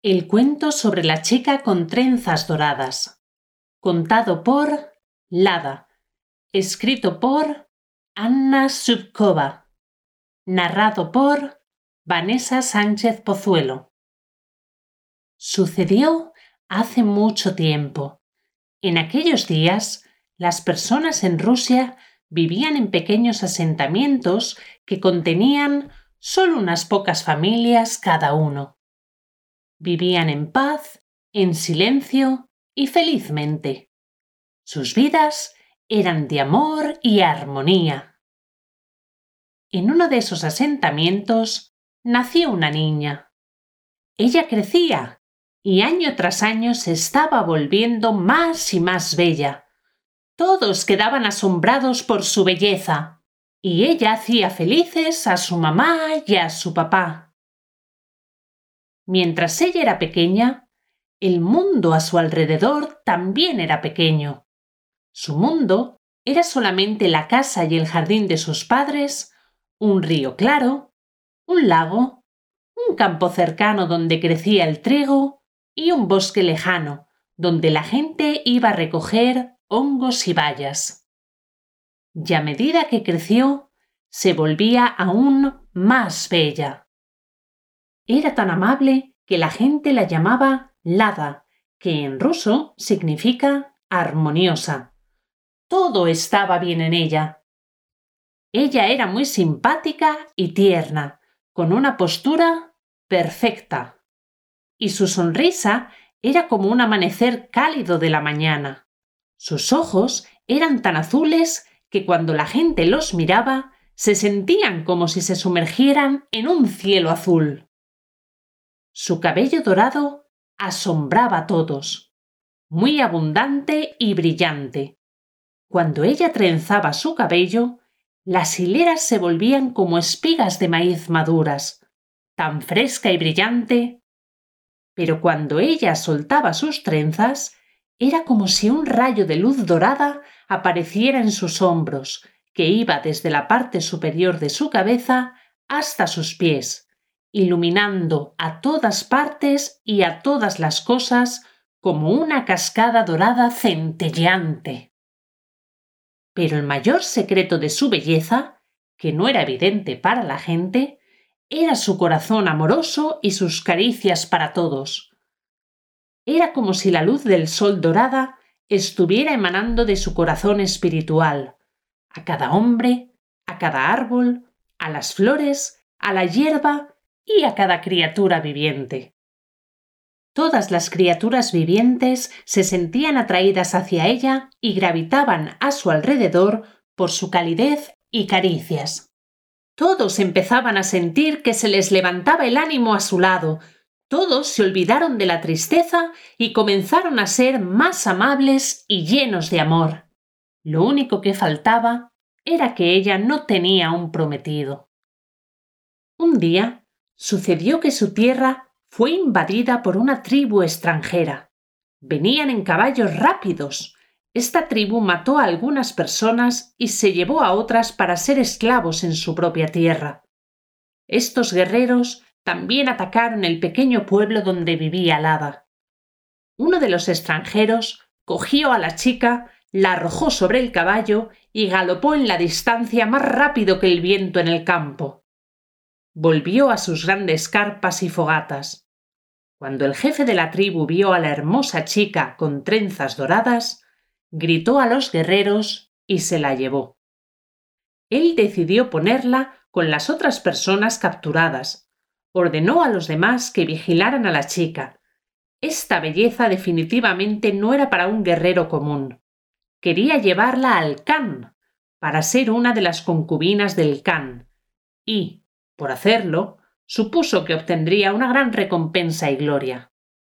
El cuento sobre la chica con trenzas doradas, contado por Lada, escrito por Anna Subkova, narrado por Vanessa Sánchez Pozuelo. Sucedió hace mucho tiempo. En aquellos días, las personas en Rusia vivían en pequeños asentamientos que contenían solo unas pocas familias cada uno. Vivían en paz, en silencio y felizmente. Sus vidas eran de amor y armonía. En uno de esos asentamientos nació una niña. Ella crecía y año tras año se estaba volviendo más y más bella. Todos quedaban asombrados por su belleza y ella hacía felices a su mamá y a su papá. Mientras ella era pequeña, el mundo a su alrededor también era pequeño. Su mundo era solamente la casa y el jardín de sus padres, un río claro, un lago, un campo cercano donde crecía el trigo y un bosque lejano donde la gente iba a recoger hongos y bayas. Y a medida que creció, se volvía aún más bella. Era tan amable que la gente la llamaba Lada, que en ruso significa armoniosa. Todo estaba bien en ella. Ella era muy simpática y tierna, con una postura perfecta. Y su sonrisa era como un amanecer cálido de la mañana. Sus ojos eran tan azules que cuando la gente los miraba, se sentían como si se sumergieran en un cielo azul. Su cabello dorado asombraba a todos, muy abundante y brillante. Cuando ella trenzaba su cabello, las hileras se volvían como espigas de maíz maduras, tan fresca y brillante. Pero cuando ella soltaba sus trenzas, era como si un rayo de luz dorada apareciera en sus hombros, que iba desde la parte superior de su cabeza hasta sus pies, iluminando a todas partes y a todas las cosas como una cascada dorada centelleante. Pero el mayor secreto de su belleza, que no era evidente para la gente, era su corazón amoroso y sus caricias para todos. Era como si la luz del sol dorada estuviera emanando de su corazón espiritual, a cada hombre, a cada árbol, a las flores, a la hierba y a cada criatura viviente. Todas las criaturas vivientes se sentían atraídas hacia ella y gravitaban a su alrededor por su calidez y caricias. Todos empezaban a sentir que se les levantaba el ánimo a su lado. Todos se olvidaron de la tristeza y comenzaron a ser más amables y llenos de amor. Lo único que faltaba era que ella no tenía un prometido. Un día sucedió que su tierra fue invadida por una tribu extranjera. Venían en caballos rápidos. Esta tribu mató a algunas personas y se llevó a otras para ser esclavos en su propia tierra. Estos guerreros también atacaron el pequeño pueblo donde vivía Lada. Uno de los extranjeros cogió a la chica, la arrojó sobre el caballo y galopó en la distancia más rápido que el viento en el campo. Volvió a sus grandes carpas y fogatas. Cuando el jefe de la tribu vio a la hermosa chica con trenzas doradas, gritó a los guerreros y se la llevó. Él decidió ponerla con las otras personas capturadas. Ordenó a los demás que vigilaran a la chica. Esta belleza definitivamente no era para un guerrero común. Quería llevarla al Khan, para ser una de las concubinas del Khan, y, por hacerlo, supuso que obtendría una gran recompensa y gloria.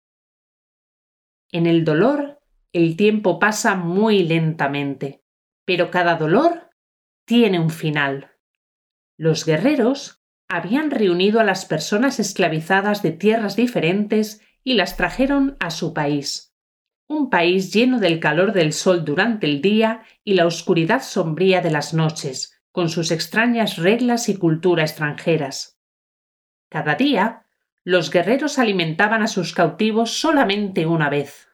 En el dolor, el tiempo pasa muy lentamente, pero cada dolor tiene un final. Los guerreros habían reunido a las personas esclavizadas de tierras diferentes y las trajeron a su país, un país lleno del calor del sol durante el día y la oscuridad sombría de las noches, con sus extrañas reglas y cultura extranjeras. Cada día, los guerreros alimentaban a sus cautivos solamente una vez.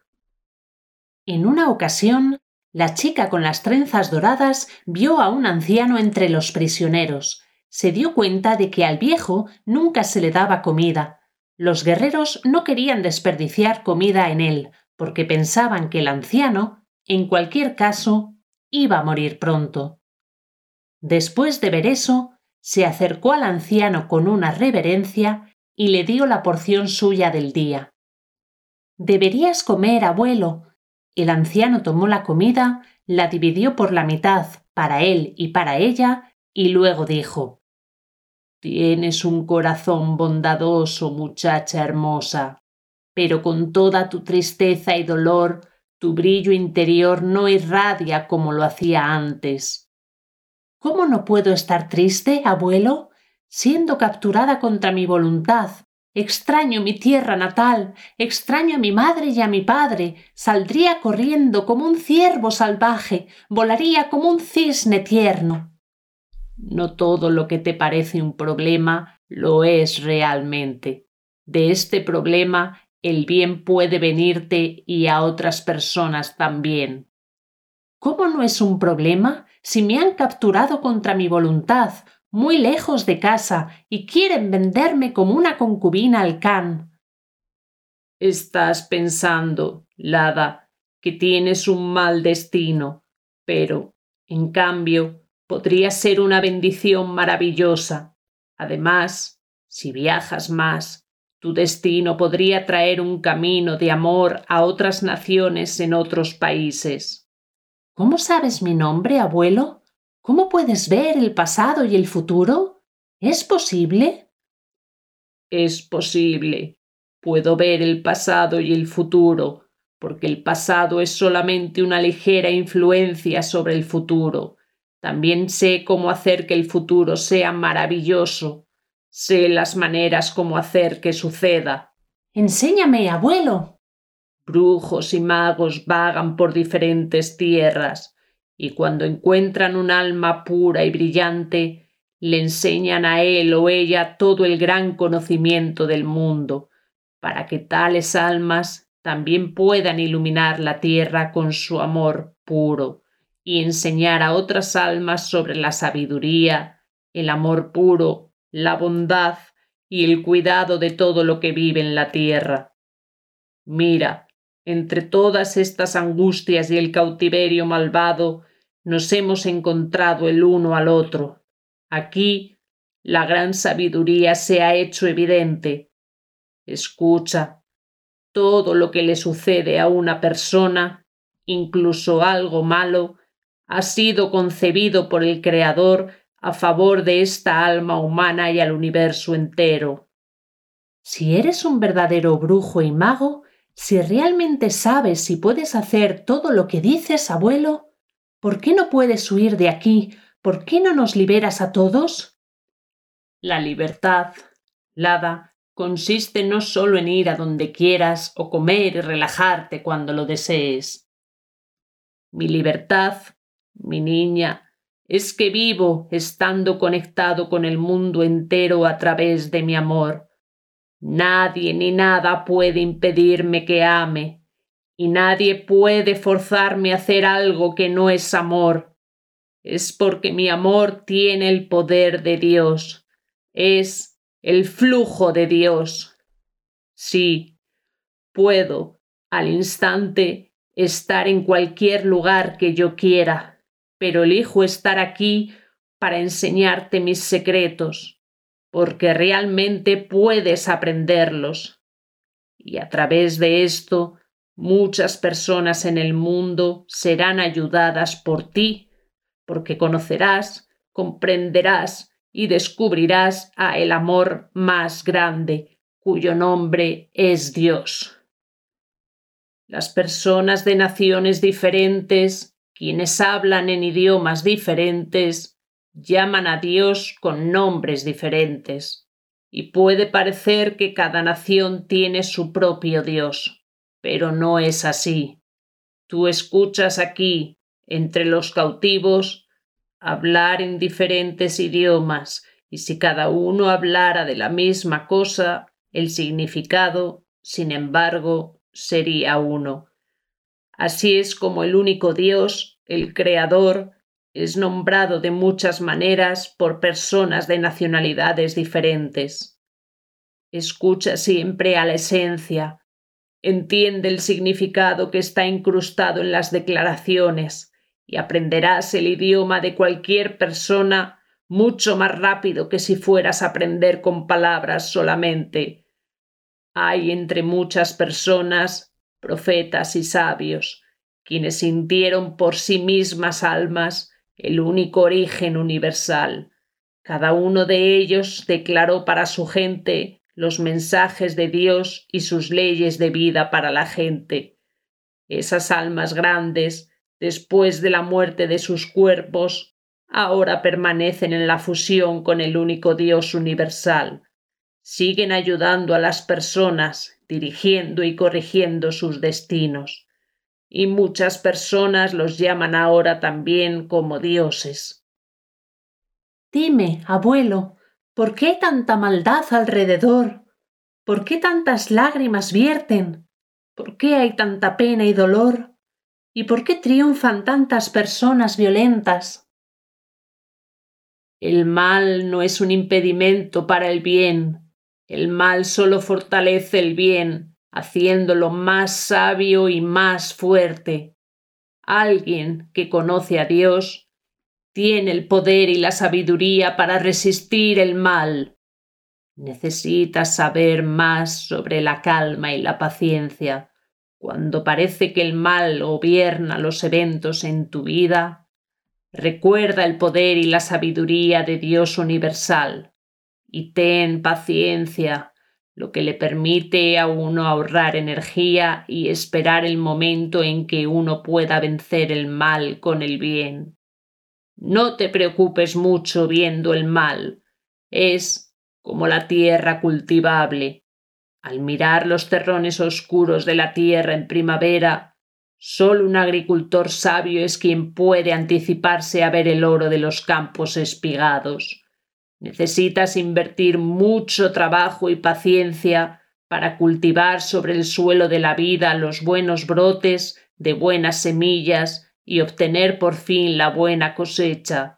En una ocasión, la chica con las trenzas doradas vio a un anciano entre los prisioneros. Se dio cuenta de que al viejo nunca se le daba comida. Los guerreros no querían desperdiciar comida en él, porque pensaban que el anciano, en cualquier caso, iba a morir pronto. Después de ver eso, se acercó al anciano con una reverencia y le dio la porción suya del día. «Deberías comer, abuelo». El anciano tomó la comida, la dividió por la mitad para él y para ella, y luego dijo: «Tienes un corazón bondadoso, muchacha hermosa, pero con toda tu tristeza y dolor, tu brillo interior no irradia como lo hacía antes». «¿Cómo no puedo estar triste, abuelo? Siendo capturada contra mi voluntad. Extraño mi tierra natal, extraño a mi madre y a mi padre, saldría corriendo como un ciervo salvaje, volaría como un cisne tierno». No todo lo que te parece un problema lo es realmente. De este problema el bien puede venirte y a otras personas también. ¿Cómo no es un problema si me han capturado contra mi voluntad, muy lejos de casa, y quieren venderme como una concubina al Khan? Estás pensando, Lada, que tienes un mal destino, pero, en cambio, podría ser una bendición maravillosa. Además, si viajas más, tu destino podría traer un camino de amor a otras naciones en otros países. ¿Cómo sabes mi nombre, abuelo? ¿Cómo puedes ver el pasado y el futuro? ¿Es posible? Es posible. Puedo ver el pasado y el futuro, porque el pasado es solamente una ligera influencia sobre el futuro. También sé cómo hacer que el futuro sea maravilloso. Sé las maneras cómo hacer que suceda. Enséñame, abuelo. Brujos y magos vagan por diferentes tierras, y cuando encuentran un alma pura y brillante, le enseñan a él o ella todo el gran conocimiento del mundo, para que tales almas también puedan iluminar la tierra con su amor puro y enseñar a otras almas sobre la sabiduría, el amor puro, la bondad y el cuidado de todo lo que vive en la tierra. Mira, entre todas estas angustias y el cautiverio malvado, nos hemos encontrado el uno al otro. Aquí la gran sabiduría se ha hecho evidente. Escucha, todo lo que le sucede a una persona, incluso algo malo, ha sido concebido por el Creador a favor de esta alma humana y al universo entero. Si eres un verdadero brujo y mago, si realmente sabes y puedes hacer todo lo que dices, abuelo, ¿por qué no puedes huir de aquí? ¿Por qué no nos liberas a todos? La libertad, Lada, consiste no solo en ir a donde quieras o comer y relajarte cuando lo desees. Mi libertad, mi niña, es que vivo estando conectado con el mundo entero a través de mi amor. Nadie ni nada puede impedirme que ame, y nadie puede forzarme a hacer algo que no es amor. Es porque mi amor tiene el poder de Dios. Es el flujo de Dios. Sí, puedo, al instante, estar en cualquier lugar que yo quiera, pero elijo estar aquí para enseñarte mis secretos, porque realmente puedes aprenderlos. Y a través de esto, muchas personas en el mundo serán ayudadas por ti, porque conocerás, comprenderás y descubrirás a el amor más grande, cuyo nombre es Dios. Las personas de naciones diferentes, quienes hablan en idiomas diferentes, llaman a Dios con nombres diferentes, y puede parecer que cada nación tiene su propio Dios, pero no es así. Tú escuchas aquí, entre los cautivos, hablar en diferentes idiomas, y si cada uno hablara de la misma cosa, El significado, sin embargo, sería uno. Así es como el único Dios, el Creador, es nombrado de muchas maneras por personas de nacionalidades diferentes. Escucha siempre a la esencia, entiende el significado que está incrustado en las declaraciones y aprenderás el idioma de cualquier persona mucho más rápido que si fueras a aprender con palabras solamente. Hay entre muchas personas, profetas y sabios, quienes sintieron por sí mismas almas el único origen universal. Cada uno de ellos declaró para su gente los mensajes de Dios y sus leyes de vida para la gente. Esas almas grandes, después de la muerte de sus cuerpos, ahora permanecen en la fusión con el único Dios universal. Siguen ayudando a las personas, dirigiendo y corrigiendo sus destinos. Y muchas personas los llaman ahora también como dioses. Dime, abuelo, ¿por qué hay tanta maldad alrededor? ¿Por qué tantas lágrimas vierten? ¿Por qué hay tanta pena y dolor? ¿Y por qué triunfan tantas personas violentas? El mal no es un impedimento para el bien. El mal solo fortalece el bien, haciéndolo más sabio y más fuerte. Alguien que conoce a Dios tiene el poder y la sabiduría para resistir el mal. Necesitas saber más sobre la calma y la paciencia. Cuando parece que el mal gobierna los eventos en tu vida, recuerda el poder y la sabiduría de Dios universal y ten paciencia, lo que le permite a uno ahorrar energía y esperar el momento en que uno pueda vencer el mal con el bien. No te preocupes mucho viendo el mal. Es como la tierra cultivable. Al mirar los terrones oscuros de la tierra en primavera, solo un agricultor sabio es quien puede anticiparse a ver el oro de los campos espigados. Necesitas invertir mucho trabajo y paciencia para cultivar sobre el suelo de la vida los buenos brotes de buenas semillas y obtener por fin la buena cosecha.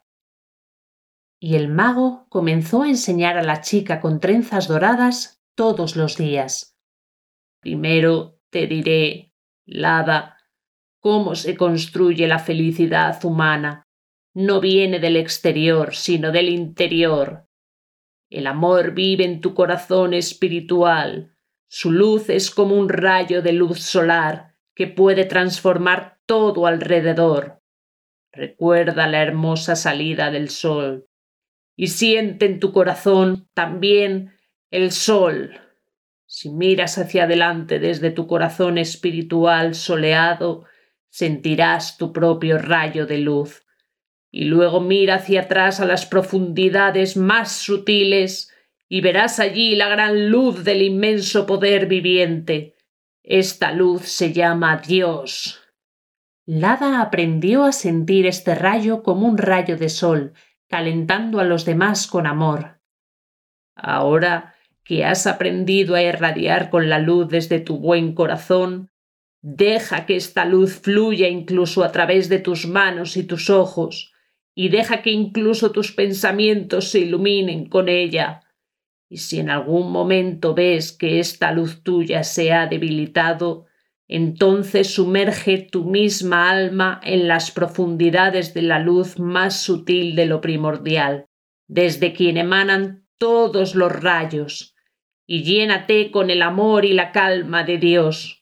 Y el mago comenzó a enseñar a la chica con trenzas doradas todos los días. Primero te diré, Lada, cómo se construye la felicidad humana. No viene del exterior, sino del interior. El amor vive en tu corazón espiritual. Su luz es como un rayo de luz solar que puede transformar todo alrededor. Recuerda la hermosa salida del sol y siente en tu corazón también el sol. Si miras hacia adelante desde tu corazón espiritual soleado, sentirás tu propio rayo de luz. Y luego mira hacia atrás a las profundidades más sutiles y verás allí la gran luz del inmenso poder viviente. Esta luz se llama Dios. Lada aprendió a sentir este rayo como un rayo de sol, calentando a los demás con amor. Ahora que has aprendido a irradiar con la luz desde tu buen corazón, deja que esta luz fluya incluso a través de tus manos y tus ojos, y deja que incluso tus pensamientos se iluminen con ella. Y si en algún momento ves que esta luz tuya se ha debilitado, entonces sumerge tu misma alma en las profundidades de la luz más sutil de lo primordial, desde quien emanan todos los rayos, y llénate con el amor y la calma de Dios.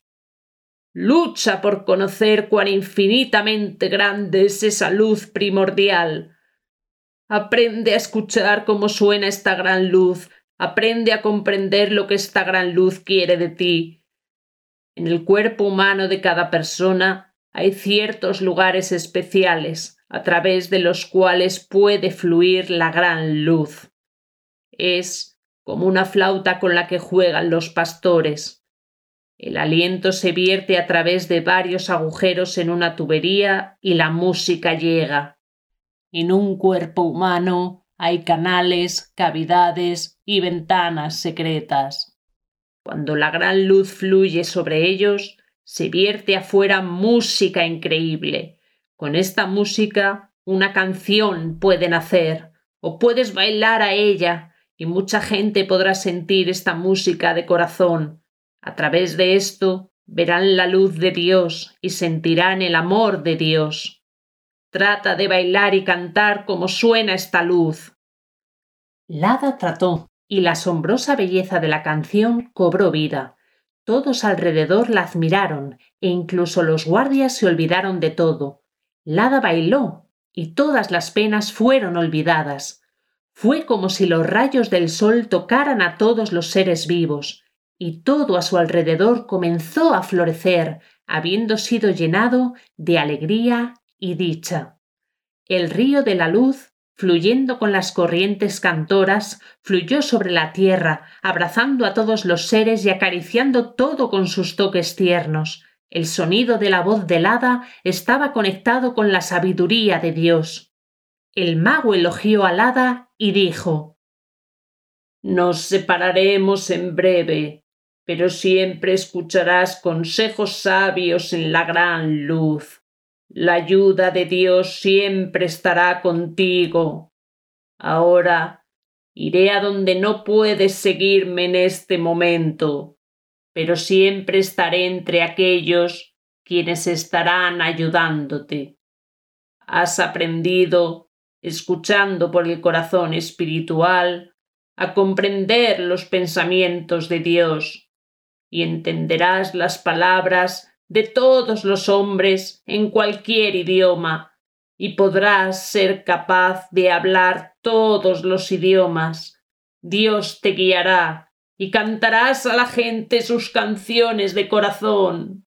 Lucha por conocer cuán infinitamente grande es esa luz primordial. Aprende a escuchar cómo suena esta gran luz. Aprende a comprender lo que esta gran luz quiere de ti. En el cuerpo humano de cada persona hay ciertos lugares especiales a través de los cuales puede fluir la gran luz. Es como una flauta con la que juegan los pastores. El aliento se vierte a través de varios agujeros en una tubería y la música llega. En un cuerpo humano hay canales, cavidades y ventanas secretas. Cuando la gran luz fluye sobre ellos, se vierte afuera música increíble. Con esta música, una canción puede nacer, o puedes bailar a ella, y mucha gente podrá sentir esta música de corazón. A través de esto, verán la luz de Dios y sentirán el amor de Dios. Trata de bailar y cantar como suena esta luz. Lada trató, y la asombrosa belleza de la canción cobró vida. Todos alrededor la admiraron, e incluso los guardias se olvidaron de todo. Lada bailó, y todas las penas fueron olvidadas. Fue como si los rayos del sol tocaran a todos los seres vivos, y todo a su alrededor comenzó a florecer, habiendo sido llenado de alegría y dicha. El río de la luz, fluyendo con las corrientes cantoras, fluyó sobre la tierra, abrazando a todos los seres y acariciando todo con sus toques tiernos. El sonido de la voz del hada estaba conectado con la sabiduría de Dios. El mago elogió al hada y dijo: «Nos separaremos en breve, pero siempre escucharás consejos sabios en la gran luz. La ayuda de Dios siempre estará contigo. Ahora iré a donde no puedes seguirme en este momento, pero siempre estaré entre aquellos quienes estarán ayudándote. Has aprendido, escuchando por el corazón espiritual, a comprender los pensamientos de Dios, y entenderás las palabras de todos los hombres en cualquier idioma, y podrás ser capaz de hablar todos los idiomas. Dios te guiará y cantarás a la gente sus canciones de corazón».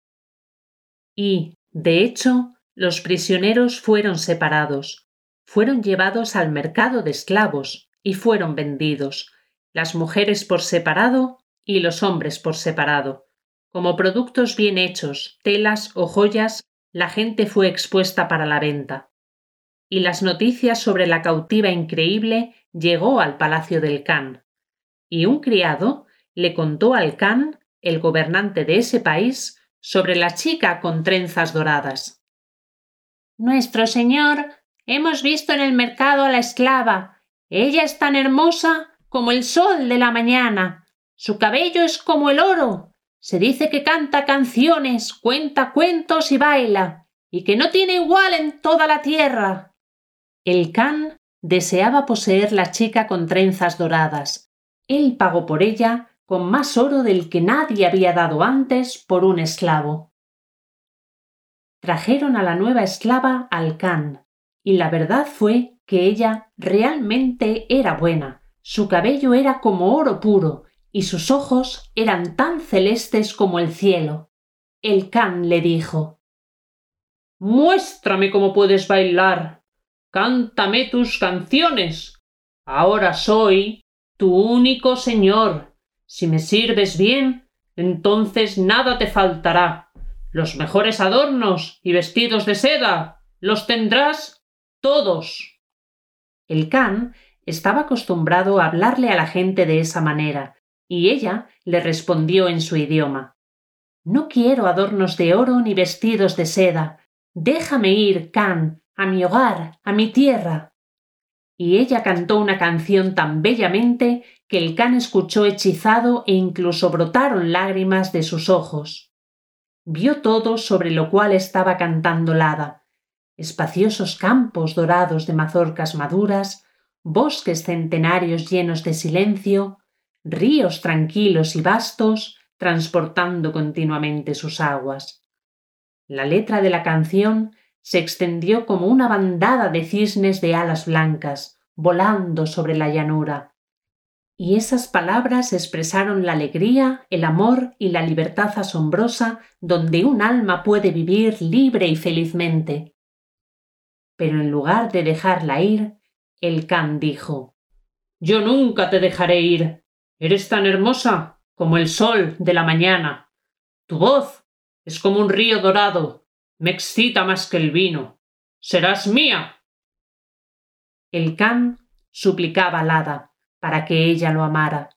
Y, de hecho, los prisioneros fueron separados. Fueron llevados al mercado de esclavos y fueron vendidos, las mujeres por separado y los hombres por separado. Como productos bien hechos, telas o joyas, la gente fue expuesta para la venta. Y las noticias sobre la cautiva increíble llegó al palacio del Kan. Y un criado le contó al Kan, el gobernante de ese país, sobre la chica con trenzas doradas. «Nuestro señor, hemos visto en el mercado a la esclava. Ella es tan hermosa como el sol de la mañana. Su cabello es como el oro. Se dice que canta canciones, cuenta cuentos y baila, y que no tiene igual en toda la tierra». El Kan deseaba poseer la chica con trenzas doradas. Él pagó por ella con más oro del que nadie había dado antes por un esclavo. Trajeron a la nueva esclava al Kan, y la verdad fue que ella realmente era buena. Su cabello era como oro puro, y sus ojos eran tan celestes como el cielo. El Kan le dijo: «Muéstrame cómo puedes bailar. Cántame tus canciones. Ahora soy tu único señor. Si me sirves bien, entonces nada te faltará. Los mejores adornos y vestidos de seda los tendrás todos». El Kan estaba acostumbrado a hablarle a la gente de esa manera, y ella le respondió en su idioma: «No quiero adornos de oro ni vestidos de seda. Déjame ir, Kan, a mi hogar, a mi tierra». Y ella cantó una canción tan bellamente que el Kan escuchó hechizado e incluso brotaron lágrimas de sus ojos. Vio todo sobre lo cual estaba cantando la hada: espaciosos campos dorados de mazorcas maduras, bosques centenarios llenos de silencio, ríos tranquilos y vastos transportando continuamente sus aguas. La letra de la canción se extendió como una bandada de cisnes de alas blancas, volando sobre la llanura. Y esas palabras expresaron la alegría, el amor y la libertad asombrosa donde un alma puede vivir libre y felizmente. Pero en lugar de dejarla ir, el Kan dijo: «Yo nunca te dejaré ir. Eres tan hermosa como el sol de la mañana. Tu voz es como un río dorado. Me excita más que el vino. ¡Serás mía!». El Kan suplicaba al hada para que ella lo amara.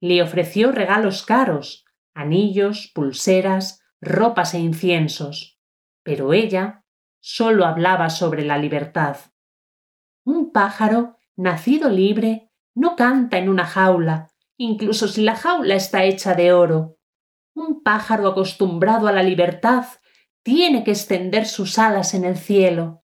Le ofreció regalos caros, anillos, pulseras, ropas e inciensos, pero ella solo hablaba sobre la libertad. Un pájaro, nacido libre, no canta en una jaula, incluso si la jaula está hecha de oro. Un pájaro acostumbrado a la libertad tiene que extender sus alas en el cielo.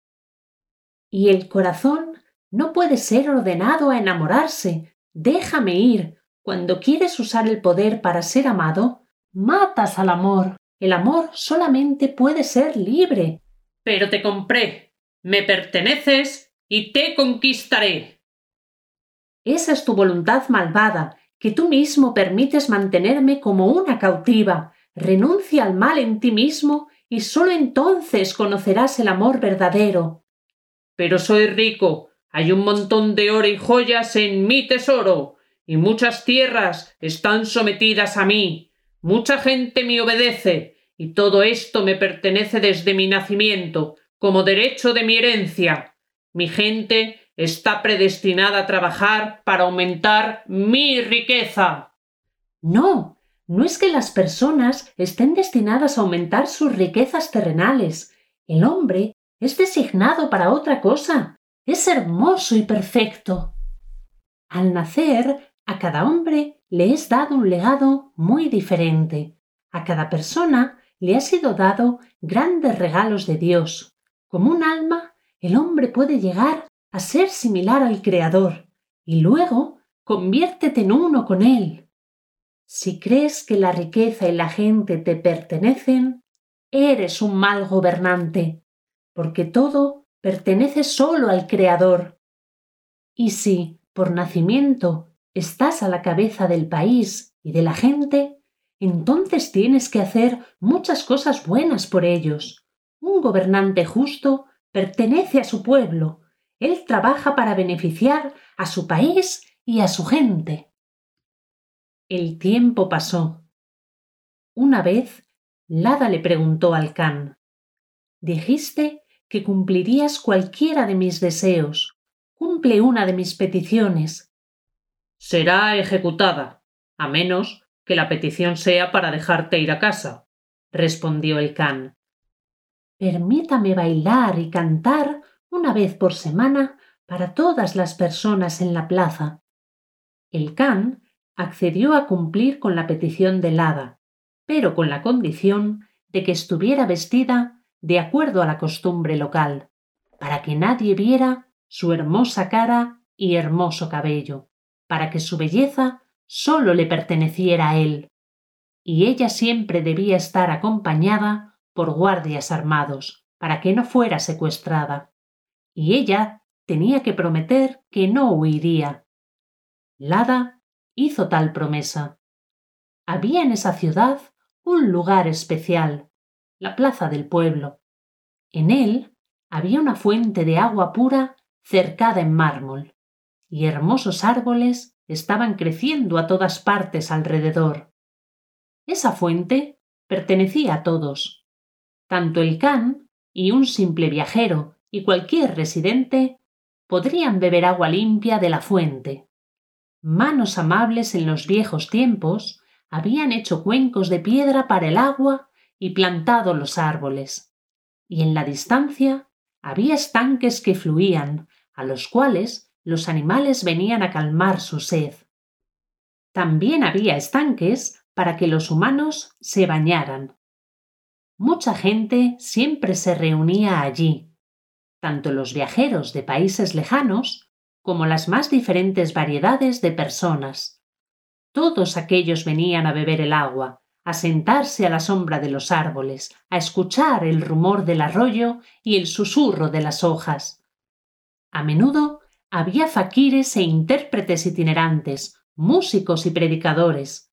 Y el corazón no puede ser ordenado a enamorarse. Déjame ir. Cuando quieres usar el poder para ser amado, matas al amor. El amor solamente puede ser libre. Pero te compré, me perteneces y te conquistaré. Esa es tu voluntad malvada, que tú mismo permites mantenerme como una cautiva. Renuncia al mal en ti mismo y solo entonces conocerás el amor verdadero. Pero soy rico, hay un montón de oro y joyas en mi tesoro, y muchas tierras están sometidas a mí. Mucha gente me obedece, y todo esto me pertenece desde mi nacimiento, como derecho de mi herencia. Mi gente está predestinada a trabajar para aumentar mi riqueza. No, no es que las personas estén destinadas a aumentar sus riquezas terrenales. El hombre es designado para otra cosa. Es hermoso y perfecto. Al nacer, a cada hombre le es dado un legado muy diferente. A cada persona le ha sido dado grandes regalos de Dios. Como un alma, el hombre puede llegar a ser similar al Creador y luego conviértete en uno con Él. Si crees que la riqueza y la gente te pertenecen, eres un mal gobernante, porque todo pertenece solo al Creador. Y si, por nacimiento, estás a la cabeza del país y de la gente, entonces tienes que hacer muchas cosas buenas por ellos. Un gobernante justo pertenece a su pueblo. Él trabaja para beneficiar a su país y a su gente. El tiempo pasó. Una vez, Lada le preguntó al can: «Dijiste que cumplirías cualquiera de mis deseos. Cumple una de mis peticiones». «Será ejecutada, a menos que la petición sea para dejarte ir a casa», respondió el can. «Permítame bailar y cantar una vez por semana para todas las personas en la plaza». El can accedió a cumplir con la petición del hada, pero con la condición de que estuviera vestida de acuerdo a la costumbre local, para que nadie viera su hermosa cara y hermoso cabello, para que su belleza solo le perteneciera a él. Y ella siempre debía estar acompañada por guardias armados, para que no fuera secuestrada. Y ella tenía que prometer que no huiría. Lada hizo tal promesa. Había en esa ciudad un lugar especial, la plaza del pueblo. En él había una fuente de agua pura cercada en mármol, y hermosos árboles estaban creciendo a todas partes alrededor. Esa fuente pertenecía a todos. Tanto el can y un simple viajero y cualquier residente podrían beber agua limpia de la fuente. Manos amables en los viejos tiempos habían hecho cuencos de piedra para el agua y plantado los árboles. Y en la distancia había estanques que fluían, a los cuales los animales venían a calmar su sed. También había estanques para que los humanos se bañaran. Mucha gente siempre se reunía allí, tanto los viajeros de países lejanos como las más diferentes variedades de personas. Todos aquellos venían a beber el agua, a sentarse a la sombra de los árboles, a escuchar el rumor del arroyo y el susurro de las hojas. A menudo había faquires e intérpretes itinerantes, músicos y predicadores.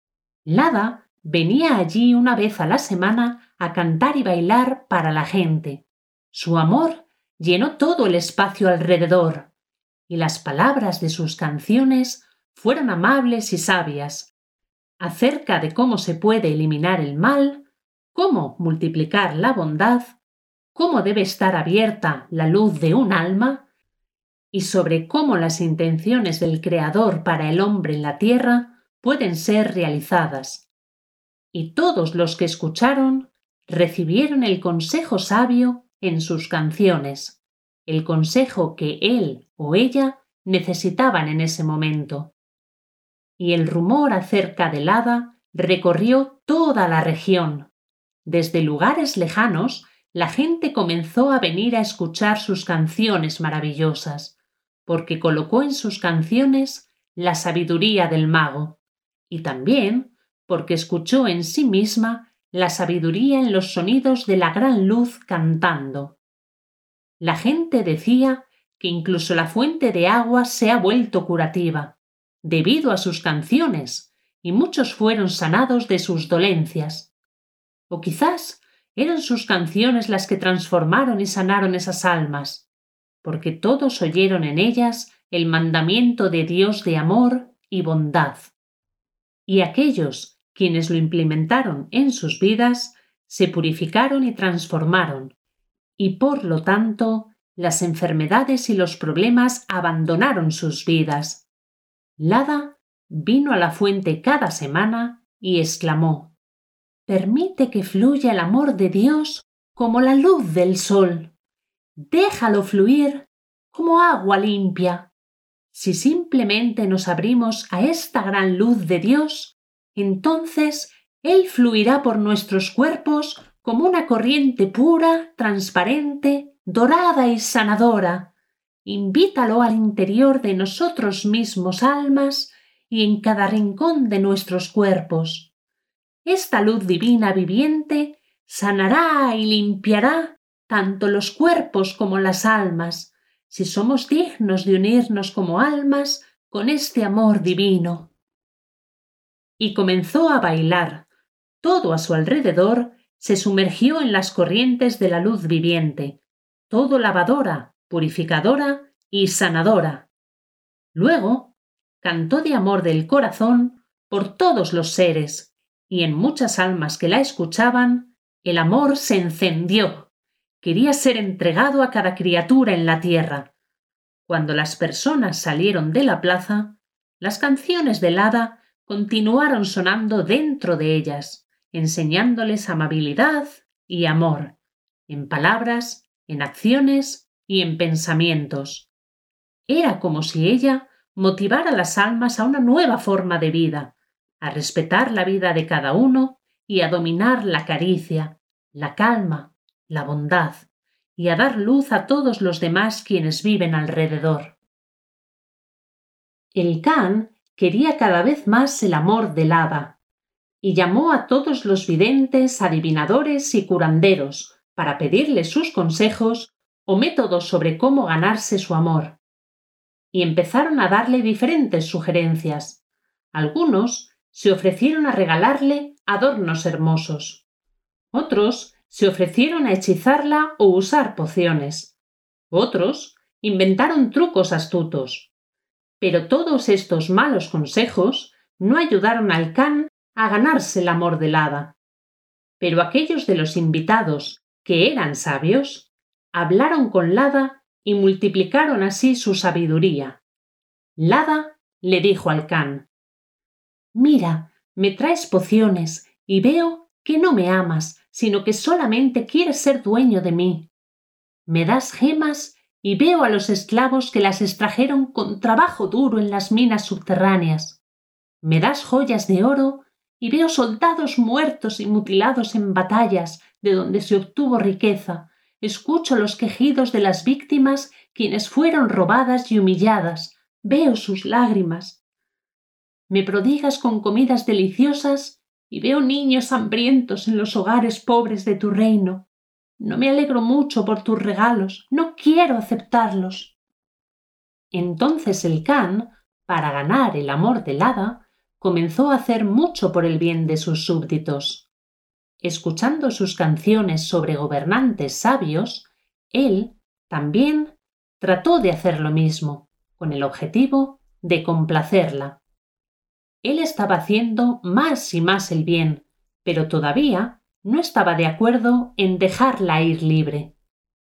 Lada venía allí una vez a la semana a cantar y bailar para la gente. Su amor llenó todo el espacio alrededor, y las palabras de sus canciones fueron amables y sabias, acerca de cómo se puede eliminar el mal, cómo multiplicar la bondad, cómo debe estar abierta la luz de un alma, y sobre cómo las intenciones del Creador para el hombre en la tierra pueden ser realizadas. Y todos los que escucharon recibieron el consejo sabio en sus canciones, el consejo que él o ella necesitaban en ese momento. Y el rumor acerca del hada recorrió toda la región. Desde lugares lejanos, la gente comenzó a venir a escuchar sus canciones maravillosas, porque colocó en sus canciones la sabiduría del mago, y también porque escuchó en sí misma la sabiduría en los sonidos de la gran luz cantando. La gente decía que incluso la fuente de agua se ha vuelto curativa, debido a sus canciones, y muchos fueron sanados de sus dolencias. O quizás eran sus canciones las que transformaron y sanaron esas almas, porque todos oyeron en ellas el mandamiento de Dios de amor y bondad. Y aquellos quienes lo implementaron en sus vidas se purificaron y transformaron, y por lo tanto las enfermedades y los problemas abandonaron sus vidas. L'hada vino a la fuente cada semana y exclamó: «Permite que fluya el amor de Dios como la luz del sol. Déjalo fluir como agua limpia. Si simplemente nos abrimos a esta gran luz de Dios, entonces Él fluirá por nuestros cuerpos como una corriente pura, transparente, dorada y sanadora. Invítalo al interior de nosotros mismos almas y en cada rincón de nuestros cuerpos. Esta luz divina viviente sanará y limpiará tanto los cuerpos como las almas, si somos dignos de unirnos como almas con este amor divino». Y comenzó a bailar. Todo a su alrededor se sumergió en las corrientes de la luz viviente, todo lavadora, purificadora y sanadora. Luego cantó de amor del corazón por todos los seres, y en muchas almas que la escuchaban, el amor se encendió. Quería ser entregado a cada criatura en la tierra. Cuando las personas salieron de la plaza, las canciones del hada continuaron sonando dentro de ellas, enseñándoles amabilidad y amor, en palabras, en acciones y en pensamientos. Era como si ella motivara a las almas a una nueva forma de vida, a respetar la vida de cada uno y a dominar la caricia, la calma, la bondad, y a dar luz a todos los demás quienes viven alrededor. El Khan quería cada vez más el amor del hada, y llamó a todos los videntes, adivinadores y curanderos para pedirles sus consejos o métodos sobre cómo ganarse su amor. Y empezaron a darle diferentes sugerencias. Algunos se ofrecieron a regalarle adornos hermosos. Otros se ofrecieron a hechizarla o usar pociones. Otros inventaron trucos astutos. Pero todos estos malos consejos no ayudaron al Khan a ganarse el amor del hada. Pero aquellos de los invitados que eran sabios hablaron con l'hada y multiplicaron así su sabiduría. L'hada le dijo al Khan: «Mira, me traes pociones y veo que no me amas, sino que solamente quieres ser dueño de mí. Me das gemas y veo a los esclavos que las extrajeron con trabajo duro en las minas subterráneas. Me das joyas de oro y veo soldados muertos y mutilados en batallas de donde se obtuvo riqueza. Escucho los quejidos de las víctimas quienes fueron robadas y humilladas. Veo sus lágrimas. Me prodigas con comidas deliciosas y veo niños hambrientos en los hogares pobres de tu reino. No me alegro mucho por tus regalos, no quiero aceptarlos». Entonces el Khan, para ganar el amor del hada, comenzó a hacer mucho por el bien de sus súbditos. Escuchando sus canciones sobre gobernantes sabios, él también trató de hacer lo mismo, con el objetivo de complacerla. Él estaba haciendo más y más el bien, pero todavía no estaba de acuerdo en dejarla ir libre.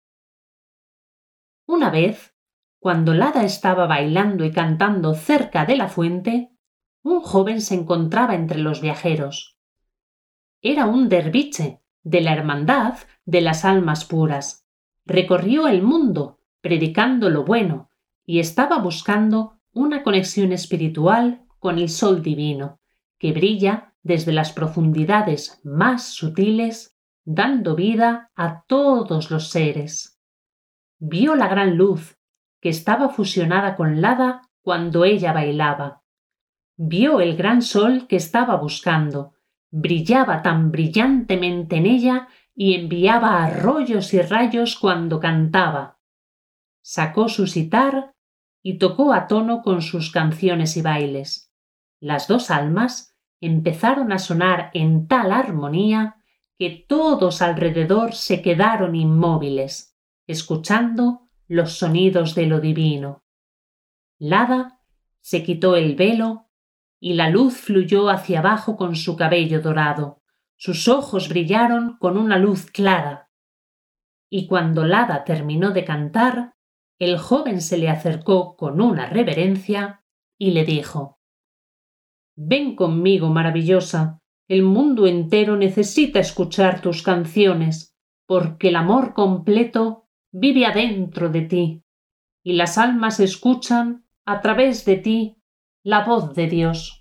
Una vez, cuando l'hada estaba bailando y cantando cerca de la fuente, un joven se encontraba entre los viajeros. Era un derviche de la Hermandad de las Almas Puras. Recorrió el mundo predicando lo bueno y estaba buscando una conexión espiritual con el sol divino, que brilla desde las profundidades más sutiles, dando vida a todos los seres. Vio la gran luz, que estaba fusionada con Lada cuando ella bailaba. Vio el gran sol que estaba buscando, brillaba tan brillantemente en ella y enviaba arroyos y rayos cuando cantaba. Sacó su sitar y tocó a tono con sus canciones y bailes. Las dos almas empezaron a sonar en tal armonía que todos alrededor se quedaron inmóviles, escuchando los sonidos de lo divino. Lada se quitó el velo y la luz fluyó hacia abajo con su cabello dorado. Sus ojos brillaron con una luz clara. Y cuando Lada terminó de cantar, el joven se le acercó con una reverencia y le dijo: «Ven conmigo, maravillosa. El mundo entero necesita escuchar tus canciones, porque el amor completo vive adentro de ti, y las almas escuchan, a través de ti, la voz de Dios».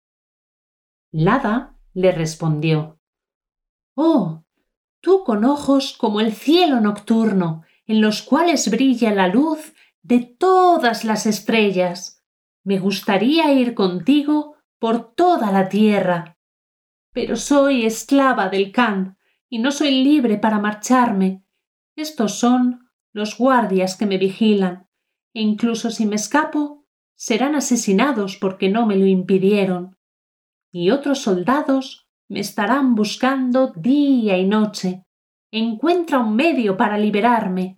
Lada le respondió: «Oh, tú con ojos como el cielo nocturno, en los cuales brilla la luz de todas las estrellas. Me gustaría ir contigo por toda la tierra. Pero soy esclava del Khan y no soy libre para marcharme. Estos son los guardias que me vigilan, e incluso si me escapo, serán asesinados porque no me lo impidieron. Y otros soldados me estarán buscando día y noche. Encuentra un medio para liberarme».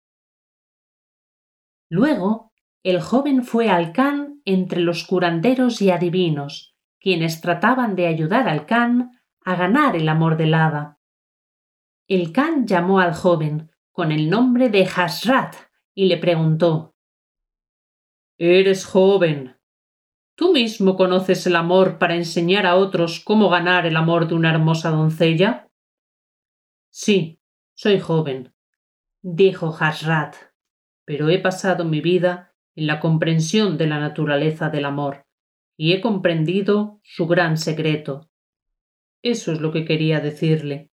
Luego, el joven fue al Khan entre los curanderos y adivinos, quienes trataban de ayudar al Khan a ganar el amor del hada. El Khan llamó al joven con el nombre de Hasrat y le preguntó: «Eres joven. ¿Tú mismo conoces el amor para enseñar a otros cómo ganar el amor de una hermosa doncella?» «Sí, soy joven», dijo Hasrat, «pero he pasado mi vida en la comprensión de la naturaleza del amor y he comprendido su gran secreto. Eso es lo que quería decirle.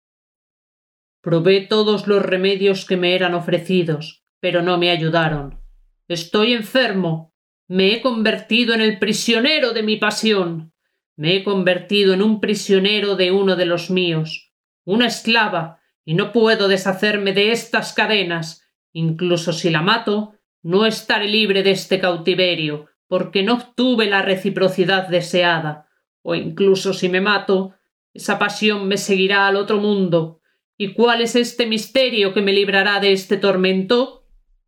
Probé todos los remedios que me eran ofrecidos, pero no me ayudaron. Estoy enfermo. Me he convertido en el prisionero de mi pasión. Me he convertido en un prisionero de uno de los míos, una esclava, y no puedo deshacerme de estas cadenas. Incluso si la mato, no estaré libre de este cautiverio, porque no obtuve la reciprocidad deseada. O incluso si me mato, esa pasión me seguirá al otro mundo. ¿Y cuál es este misterio que me librará de este tormento?»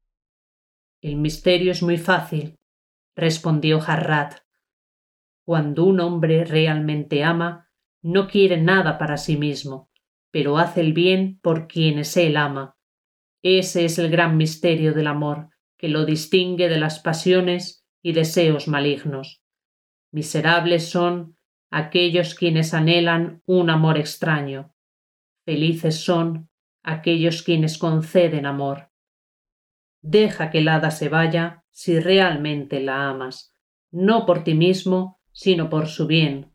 «El misterio es muy fácil», respondió Harrat. «Cuando un hombre realmente ama, no quiere nada para sí mismo, pero hace el bien por quienes él ama. Ese es el gran misterio del amor, que lo distingue de las pasiones y deseos malignos. Miserables son aquellos quienes anhelan un amor extraño. Felices son aquellos quienes conceden amor. Deja que el hada se vaya si realmente la amas, no por ti mismo, sino por su bien.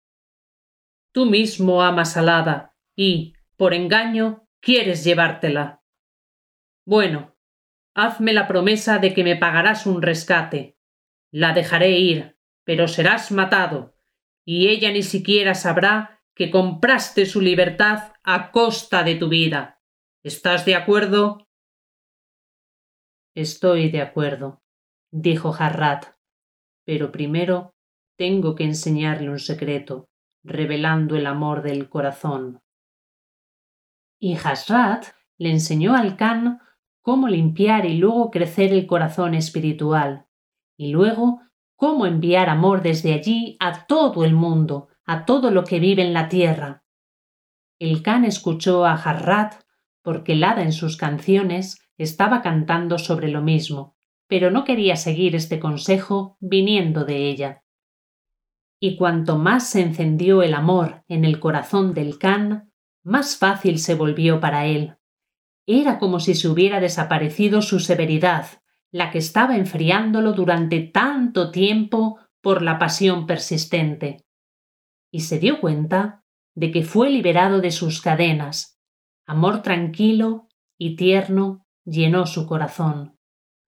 Tú mismo amas al hada y, por engaño, quieres llevártela. Bueno, hazme la promesa de que me pagarás un rescate. La dejaré ir, pero serás matado, y ella ni siquiera sabrá que compraste su libertad a costa de tu vida. ¿Estás de acuerdo?» «Estoy de acuerdo», dijo Harrat, «pero primero tengo que enseñarle un secreto, revelando el amor del corazón». Y Hasrat le enseñó al Khan cómo limpiar y luego crecer el corazón espiritual, y luego cómo enviar amor desde allí a todo el mundo, a todo lo que vive en la tierra. El Khan escuchó a Harrat porque el hada en sus canciones estaba cantando sobre lo mismo, pero no quería seguir este consejo viniendo de ella. Y cuanto más se encendió el amor en el corazón del Kan, más fácil se volvió para él. Era como si se hubiera desaparecido su severidad, la que estaba enfriándolo durante tanto tiempo por la pasión persistente. Y se dio cuenta de que fue liberado de sus cadenas. Amor tranquilo y tierno llenó su corazón.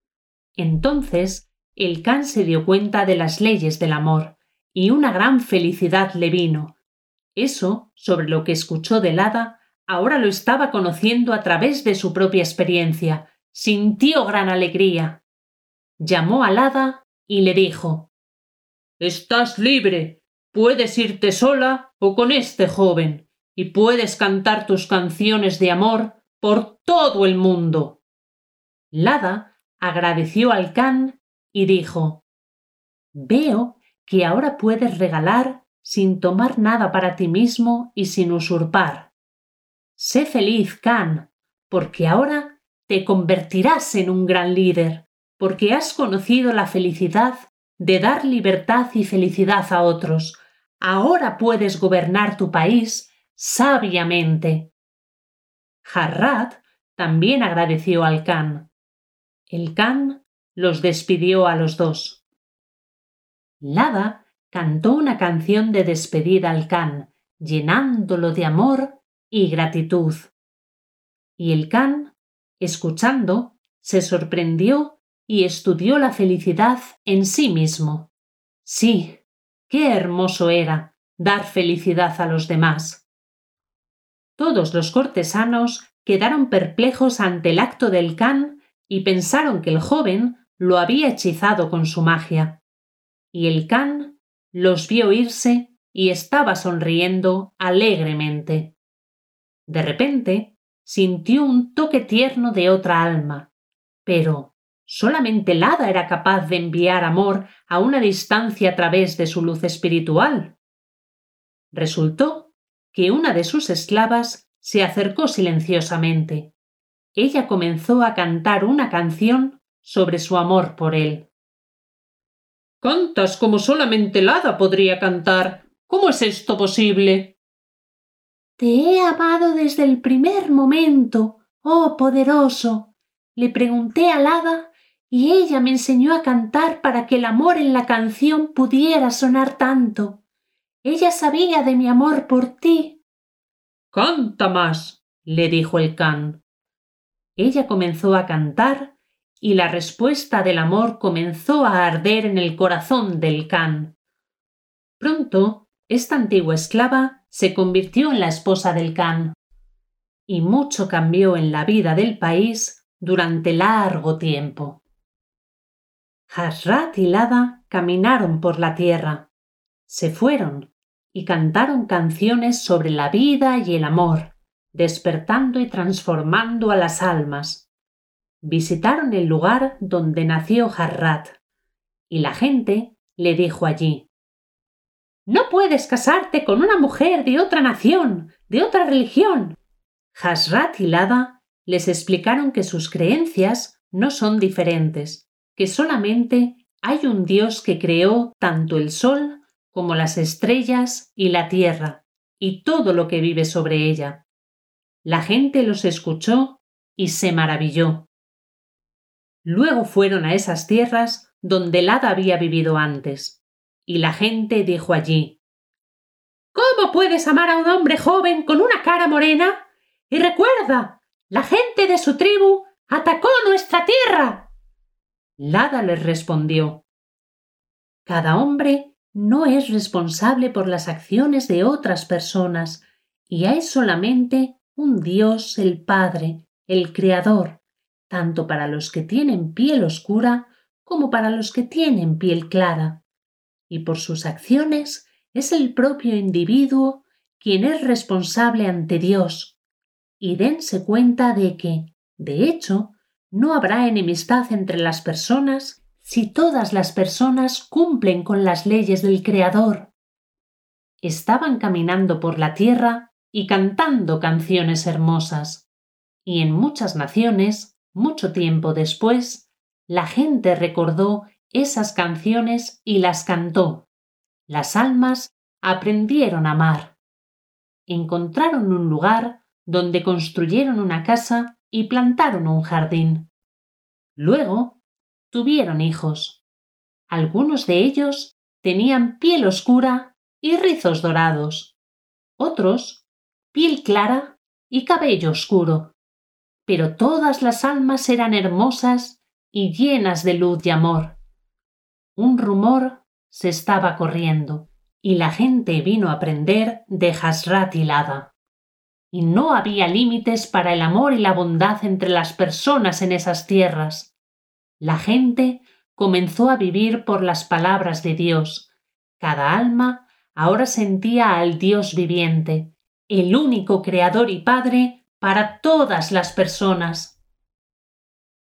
Entonces el Kan se dio cuenta de las leyes del amor, y una gran felicidad le vino. Eso, sobre lo que escuchó del hada, ahora lo estaba conociendo a través de su propia experiencia. Sintió gran alegría. Llamó al hada y le dijo: «Estás libre. Puedes irte sola o con este joven, y puedes cantar tus canciones de amor por todo el mundo». El hada agradeció al Kan y dijo: «Veo que ahora puedes regalar sin tomar nada para ti mismo y sin usurpar. Sé feliz, Kan, porque ahora te convertirás en un gran líder, porque has conocido la felicidad de dar libertad y felicidad a otros. Ahora puedes gobernar tu país sabiamente». Harrat también agradeció al Kan. El Kan los despidió a los dos. El hada cantó una canción de despedida al Kan, llenándolo de amor y gratitud. Y el Kan, escuchando, se sorprendió y estudió la felicidad en sí mismo. Sí, qué hermoso era dar felicidad a los demás. Todos los cortesanos quedaron perplejos ante el acto del Kan y pensaron que el joven lo había hechizado con su magia. Y el Kan los vio irse y estaba sonriendo alegremente. De repente sintió un toque tierno de otra alma, pero solamente el hada era capaz de enviar amor a una distancia a través de su luz espiritual. Resultó que una de sus esclavas se acercó silenciosamente. Ella comenzó a cantar una canción sobre su amor por él. «Cantas como solamente el hada podría cantar. ¿Cómo es esto posible?» «Te he amado desde el primer momento, oh poderoso». Le pregunté al hada y ella me enseñó a cantar para que el amor en la canción pudiera sonar tanto. Ella sabía de mi amor por ti. «Canta más», le dijo el Kan. Ella comenzó a cantar y la respuesta del amor comenzó a arder en el corazón del Kan. Pronto, esta antigua esclava se convirtió en la esposa del Kan. Y mucho cambió en la vida del país durante largo tiempo. Harrat y el hada caminaron por la tierra. Se fueron y cantaron canciones sobre la vida y el amor, despertando y transformando a las almas. Visitaron el lugar donde nació Harrat, y la gente le dijo allí: «No puedes casarte con una mujer de otra nación, de otra religión». Harrat y el hada les explicaron que sus creencias no son diferentes, que solamente hay un Dios que creó tanto el sol como las estrellas y la tierra, y todo lo que vive sobre ella. La gente los escuchó y se maravilló. Luego fueron a esas tierras donde el hada había vivido antes, y la gente dijo allí: «¿Cómo puedes amar a un hombre joven con una cara morena? Y recuerda, la gente de su tribu atacó nuestra tierra». El hada les respondió: «Cada hombre no es responsable por las acciones de otras personas, y hay solamente un Dios, el Padre, el Creador, tanto para los que tienen piel oscura como para los que tienen piel clara. Y por sus acciones es el propio individuo quien es responsable ante Dios. Y dense cuenta de que, de hecho, no habrá enemistad entre las personas si todas las personas cumplen con las leyes del Creador». Estaban caminando por la tierra y cantando canciones hermosas, y en muchas naciones, mucho tiempo después, la gente recordó esas canciones y las cantó. Las almas aprendieron a amar. Encontraron un lugar donde construyeron una casa y plantaron un jardín. Luego tuvieron hijos. Algunos de ellos tenían piel oscura y rizos dorados. Otros, piel clara y cabello oscuro. Pero todas las almas eran hermosas y llenas de luz y amor. Un rumor se estaba corriendo y la gente vino a aprender de Hasrat y Lada. Y no había límites para el amor y la bondad entre las personas en esas tierras. La gente comenzó a vivir por las palabras de Dios. Cada alma ahora sentía al Dios viviente, el único creador y padre para todas las personas.